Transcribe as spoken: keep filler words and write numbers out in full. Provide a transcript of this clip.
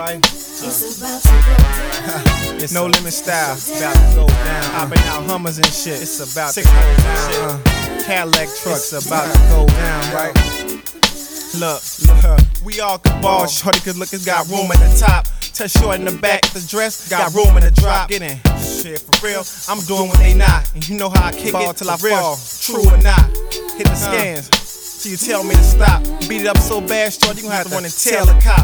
right? It's about to go down. It's no limit style. It's about to go down. Hopping out Hummers and shit. It's about to go down. Uh, Cadillac trucks about to go down, right? Look, look, we all can ball. Shorty cause look, it's got room at the top. Tell short in the back, the dress got room in the drop. Get in, shit for real. I'm doing what they not, and you know how I kick ball it till I fall. True or not, hit the scans. So you tell me to stop. Beat it up so bad, shorty, you gon' have to run and tell the cop.